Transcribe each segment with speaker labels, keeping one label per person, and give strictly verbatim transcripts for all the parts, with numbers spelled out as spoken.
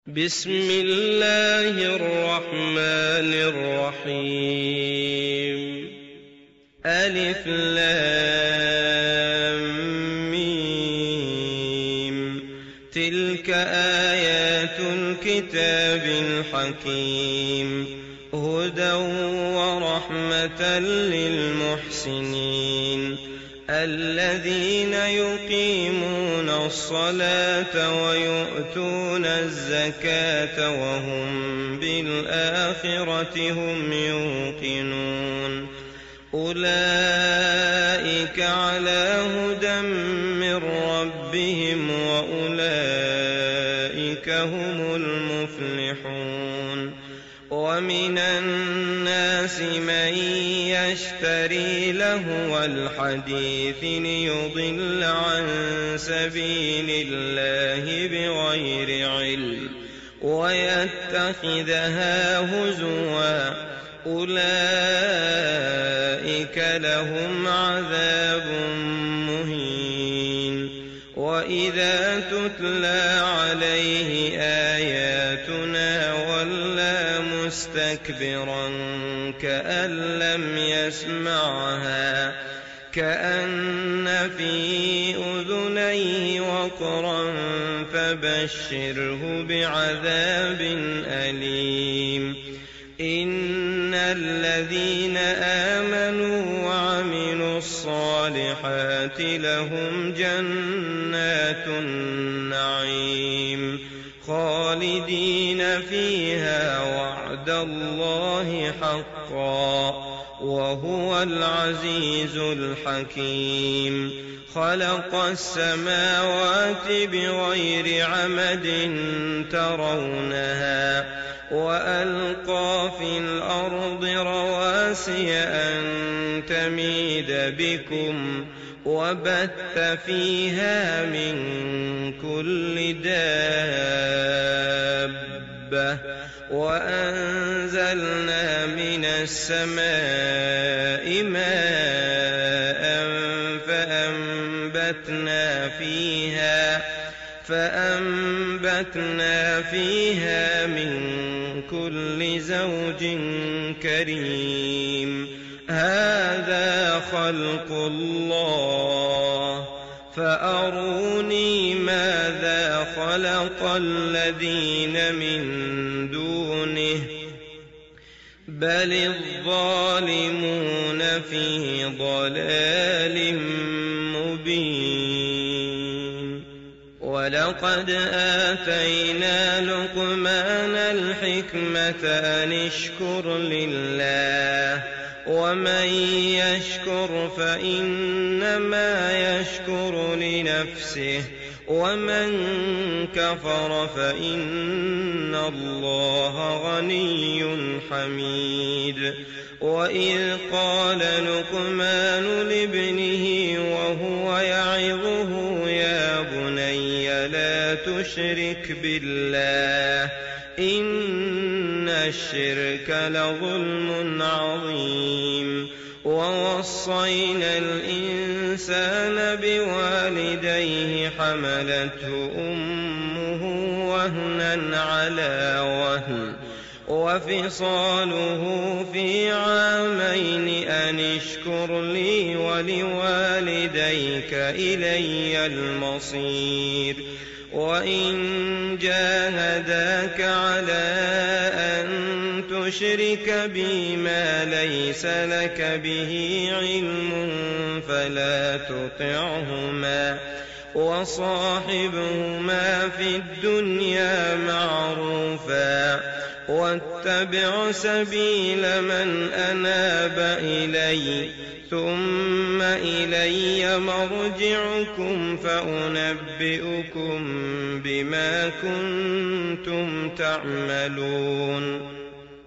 Speaker 1: بسم الله الرحمن الرحيم. ألف لام ميم. تلك آيات الكتاب الحكيم، هدى ورحمة للمحسنين الذين يقيمون الصلاة ويؤتون الزكاة وهم بالآخرة هم يوقنون. أولئك على هدى من ربهم وأولئك هم المفلحون. ومن الناس من يشتري لهو الحديث ليضل عن سبيل الله بغير علم ويتخذها هزوا، أولئك لهم عذاب مهين. وإذا تتلى عليه آياتنا ولى مستكبرا كأن لم يسمعها، كأن في أذنيه وقرا، فبشره بعذاب أليم. إن الذين آمنوا وعملوا الصالحات لهم جنات النعيم خالدين فيها، وعد الله حقا، وهو العزيز الحكيم. خلق السماوات بغير عمد ترونها، وألقى في الأرض رواسي أن تميد بكم، وبث فيها من كل دابة، وأنزلنا من السماء ماء فأنبتنا فيها فأنبتنا فيها من كل زوج كريم. هذا خلق الله، فأروني ماذا خلق الذين من دونه، بل الظالمون في ضلال مبين. ولقد آتينا لقمان الحكمة أن اشكر لله، ومن يشكر فإنما يشكر لنفسه، ومن كفر فإن الله غني حميد. وإذ قال لقمان لابنه وهو يعظه يا بني لا تشرك بالله إن الشرك لظلم عظيم. ووصينا الإنسان بوالديه حملته أمه وهنا على وهن وفصاله في عامين أن اشكر لي ولوالديك إلي المصير. وإن جاهداك على أن تشرك بي ما ليس لك به علم فلا تطعهما، وصاحبهما في الدنيا معروفا، واتبع سبيل من أناب إلي، ثم إلي مرجعكم فأنبئكم بما كنتم تعملون.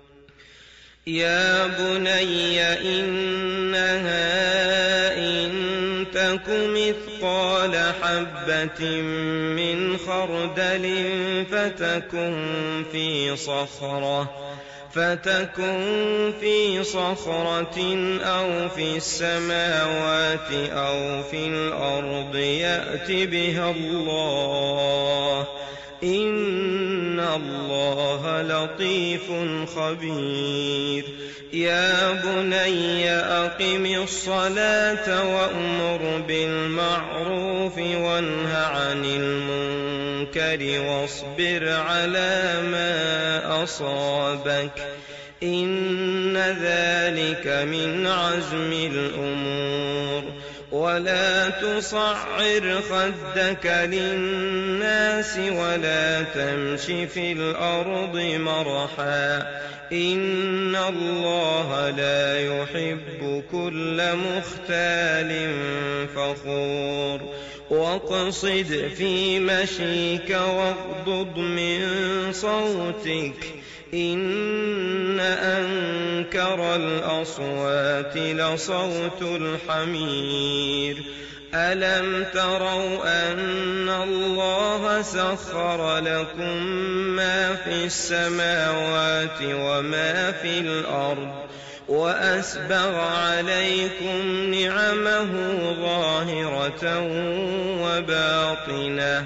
Speaker 1: يا بني إنها إن تك مثقال حبة من خردل فتكن في صخرة فتكن في صخرة أو في السماوات أو في الأرض يأت بها الله إن الله لطيف خبير يا بني أقم الصلاة وأمر بالمعروف وانه عن المنكر واصبر على ما أصابك إن ذلك من عزم الأمور ولا تصعر خدك للناس ولا تمش في الأرض مرحا إن الله لا يحب كل مختال فخور واقصد في مشيك واغضض من صوتك إن أنكر الأصوات لصوت الحمير ألم تروا أن الله سخر لكم ما في السماوات وما في الأرض وأسبغ عليكم نعمه ظاهرة وباطنة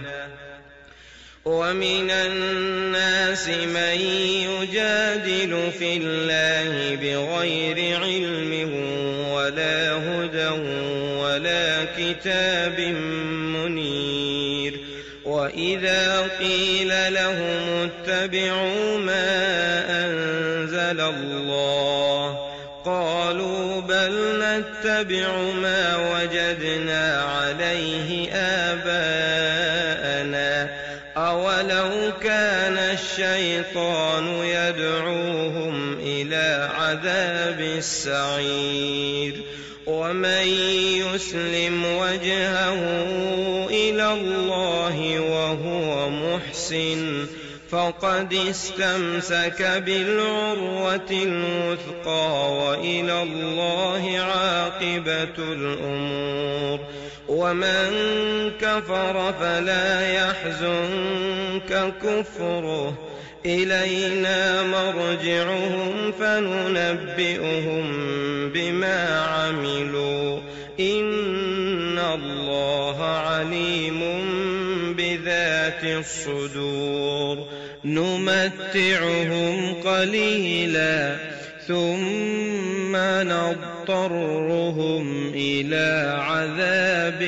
Speaker 1: ومن الناس من يجادل في الله بغير علم ولا هدى ولا كتاب منير وإذا قيل لهم اتبعوا ما أنزل الله قالوا بل نتبع ما وجدنا عليه آباءنا أولو كان الشيطان يدعوهم إلى عذاب السعير ومن يسلم وجهه إلى الله وهو محسن فقد استمسك بالعروة الوثقى وإلى الله عاقبة الأمور ومن كفر فلا يحزنك كفره إلينا مرجعهم فننبئهم بما عملوا إن الله عليم بذات الصدور نمتعهم قليلا ثم نضطرهم إلى عذاب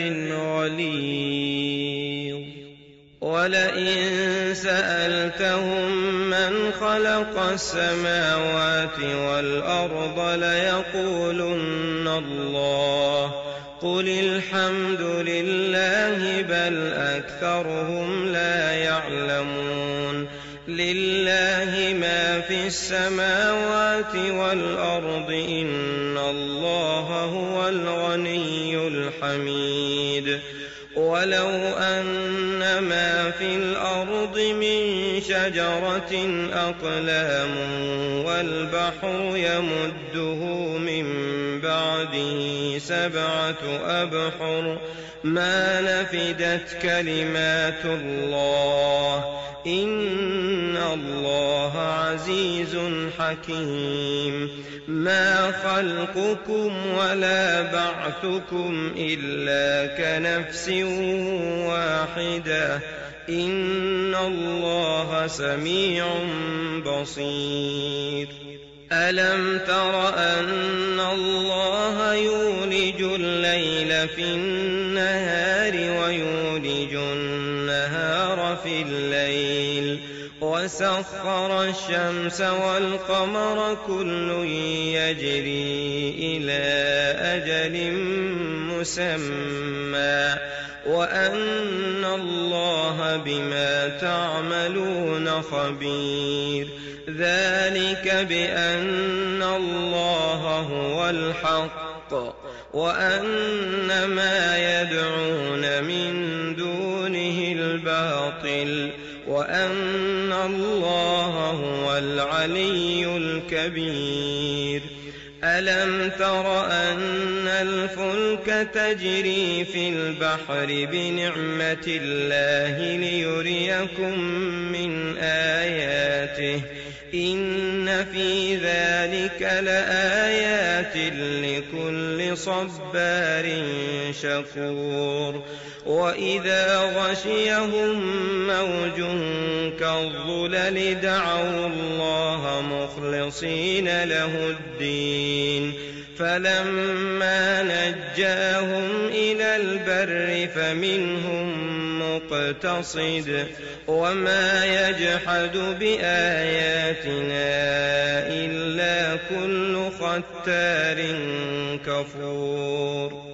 Speaker 1: غليظ ولئن سألتهم من خلق السماوات والأرض ليقولن الله قل الحمد لله بل أكثرهم لا يعلمون لله ما في السماوات والأرض إن الله هو الغني الحميد ولو أن ما في الأرض من شجرة أقلام والبحر يمده من بعده سبعة أبحر ما نفدت كلمات الله إن الله عزيز حكيم ما خلقكم ولا بعثكم إلا كنفس واحدة إن الله سميع بصير ألم تر أن الله يولج الليل في النهار ويولج النهار في الليل وسخر الشمس والقمر كل يجري إلى أجل مسمى وأن الله بما تعملون خبير ذلك بأن الله هو الحق وأن ما يدعون من دونه الباطل وأن الله هو العلي الكبير ألم تر أن الفلك تجري في البحر بنعمة الله ليريكم من آياته إن إن في ذلك لآيات لكل صبار شكور وإذا غشيهم موج كالظلل دعوا الله مخلصين له الدين فلما نجاهم إلى البر فمنهم مقتصد وما يجحد بآياتنا إلا كل ختار كفور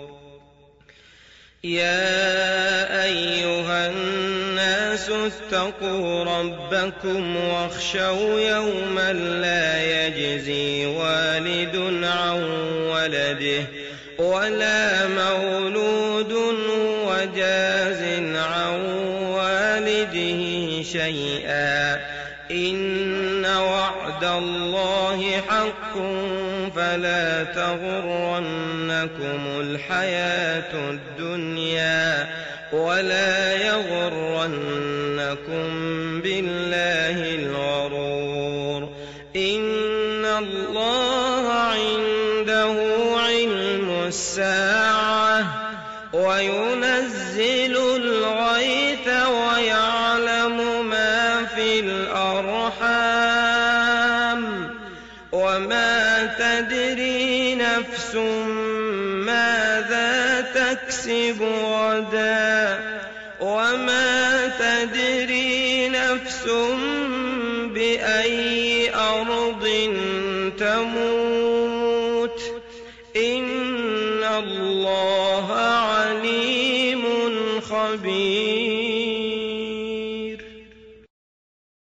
Speaker 1: يا أيها الناس اتقوا ربكم واخشوا يوما لا يجزي والد عن ولده ولا مولود وجاز عن والده شيئا إن وعد الله حق فلا تغرنكم الحياة الدنيا ولا يغرنكم بالله الغرور إن الله عنده علم الساعة وينزل الغيث ويعلم ما في الأرحام وما تدري نفس ماذا تكسب غدا وما تدري نفس بأي أرض تموت